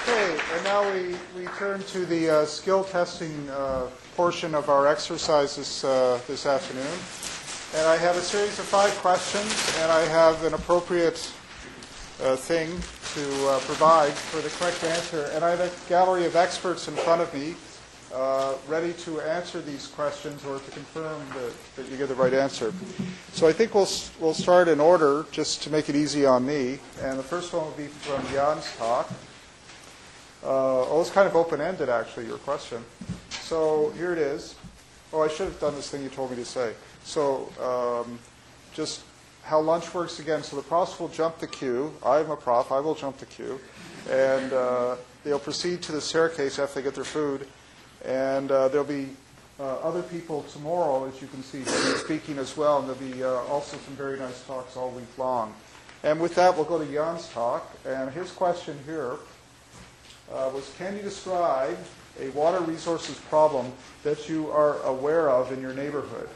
Okay, and now we turn to the skill testing portion of our exercises this afternoon. And I have a series of 5 questions, and I have an appropriate thing to provide for the correct answer. And I have a gallery of experts in front of me ready to answer these questions or to confirm that you get the right answer. So I think we'll start in order just to make it easy on me. And the first one will be from Jan's talk. It's kind of open-ended, actually, your question. So here it is. Oh, I should have done this thing you told me to say. So just how lunch works again. So the profs will jump the queue. I'm a prof. I will jump the queue. And they'll proceed to the staircase after they get their food. And there'll be other people tomorrow, as you can see, speaking as well. And there'll be also some very nice talks all week long. And with that, we'll go to Jan's talk. And his question here was, can you describe a water resources problem that you are aware of in your neighborhood?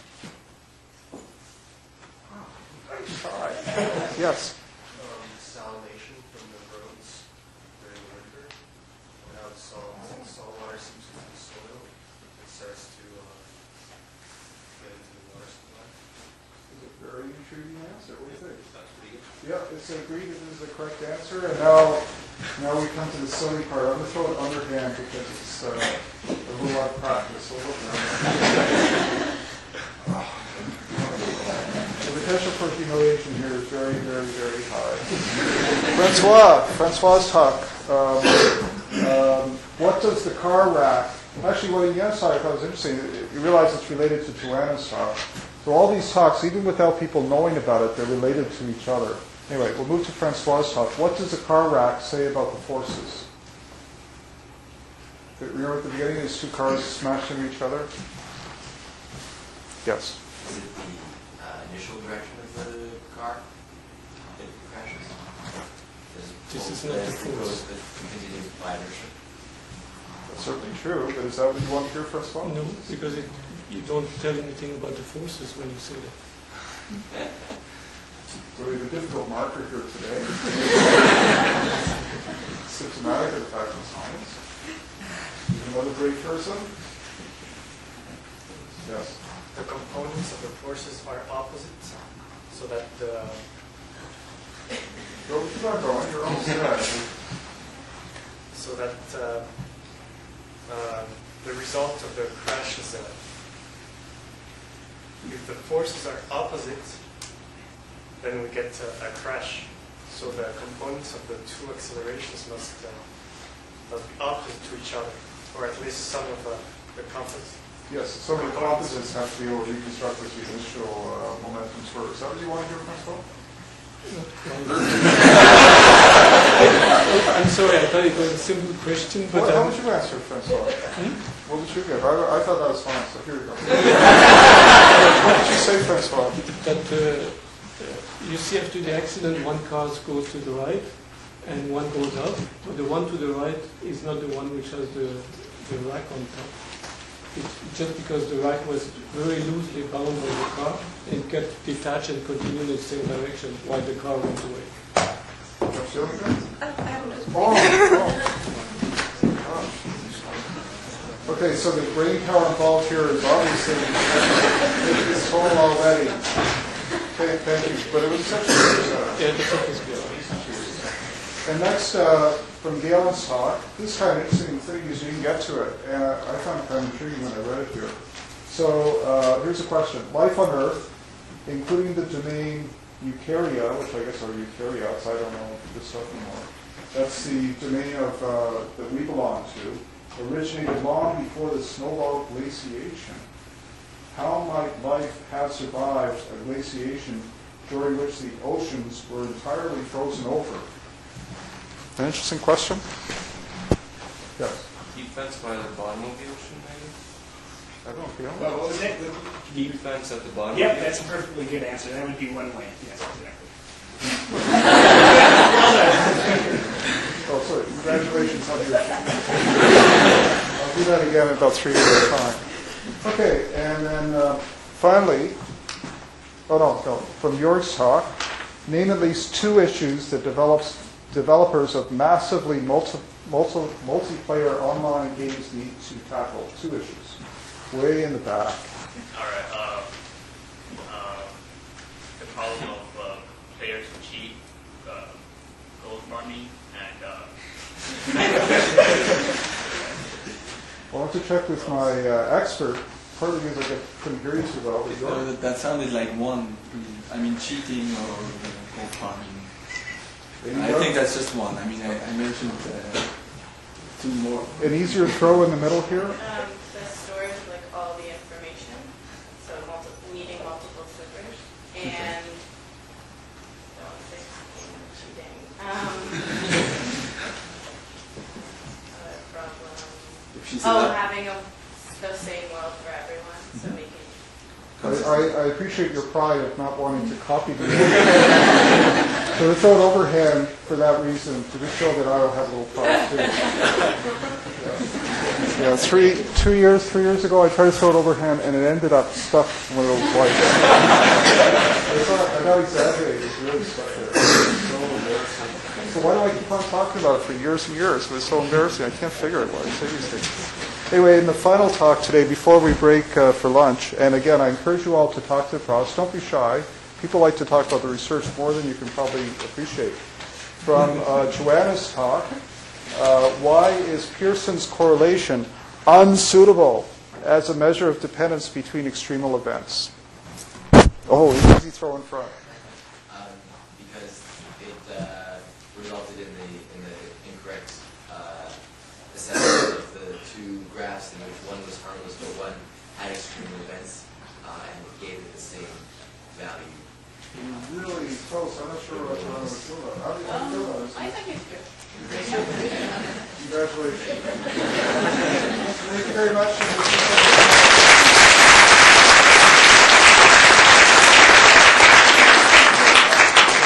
Yes. Salination from the roads during winter. When how salt water seeps into the soil, it starts to get into the water supply. It's a very intriguing answer. What do you think? That's pretty good. Yeah, it's agreed. It is the correct answer. And now we come to the silly part. I'm going to throw it underhand because it's a little out of practice. So the potential for humiliation here is very, very, very high. Francois's talk. What does the car rack? Actually, what Jan's talk I thought was interesting. You realize it's related to Joanna's talk. So all these talks, even without people knowing about it, they're related to each other. Anyway, we'll move to Francois's talk. What does the car rack say about the forces? Remember at the beginning, these 2 cars smashed into each other? Yes. Is it the initial direction of the car that crashes? This is not the force. That continues by inertia. That's certainly true, but is that what you want to hear, Francois? No, because you don't tell anything about the forces when you say that. So we have a difficult marker here today. Symptomatic of the fact of science. Another great person? Yes. The components of the forces are opposite, so that the Go, keep on going. You're almost there. so that the result of the crash is if the forces are opposite, then we get a crash. So the components of the 2 accelerations must be opposite to each other, or at least some of the components. Yes, some of the composites have to be able to reconstruct what the initial momentum were. Is that what you want to hear, Francois? I'm sorry, I thought it was a simple question, but How would you answer, Francois? What would you give? I thought that was fine, so here we go. What did you say, Francois? that you see after the accident, one car goes to the right and one goes up, but the one to the right is not the one which has the rack on top. It's just because the rack was very loosely bound on the car, it got detached and continued in the same direction while the car went away. What's the other thing? I have no. Okay, so the brain power involved here is obviously it's total already. Okay, thank you. But it was such a Yeah, the top is good. And next, from Galen's talk, this is kind of interesting thing because you can get to it, and I found it kind of intriguing when I read it here. So here's a question. Life on Earth, including the domain Eukarya, which I guess are eukaryotes, I don't know this stuff anymore. That's the domain of that we belong to, originated long before the snowball glaciation. How might life have survived a glaciation during which the oceans were entirely frozen over? An interesting question. Yes. Deep fence by the bottom of the ocean, maybe? I don't know. Well, what was it? Deep fence at the bottom Yep, of the that's a perfectly good answer. That would be one way. Yes, exactly. Oh, sorry. Congratulations on your. I'll do that again in about 3 years' time. Okay, and then finally, from Jörg's talk, name at least 2 issues that developers of massively multiplayer online games need to tackle 2 issues. Way in the back. All right. The problem of players who cheat, gold farming, and I'll have to check with my expert, partly because I couldn't hear you so well. But you're- That sounded like one. I mean, cheating or gold farming. There you I go. think that's just one. I mean, I mentioned 2 more. An easier throw in the middle here. The storage of like all the information, so needing multiple servers, and don't want to say cheating. Other problem. If she said Oh, that, having the same world for everyone, so making. I appreciate your pride of not wanting to copy me. So to throw it overhand for that reason, to just show that I have a little pride too. Yeah, 3 years ago, I tried to throw it overhand, and it ended up stuck in one of those white. I'm not exaggerating, it's really stuck there. So embarrassing. So why do I keep on talking about it for years and years? It was so embarrassing. I can't figure it why I say these things. Anyway, in the final talk today, before we break for lunch, and again, I encourage you all to talk to the profs. Don't be shy. People like to talk about the research more than you can probably appreciate. From Joanna's talk, why is Pearson's correlation unsuitable as a measure of dependence between extremal events? Oh, easy throw in front. Because it resulted in the incorrect assessment of the 2 graphs in which one was harmless but one had extreme events, and gave it the same value. Really close. I'm not sure what Joanna was doing. How did you do that? I think it's good. Congratulations. Thank you very much.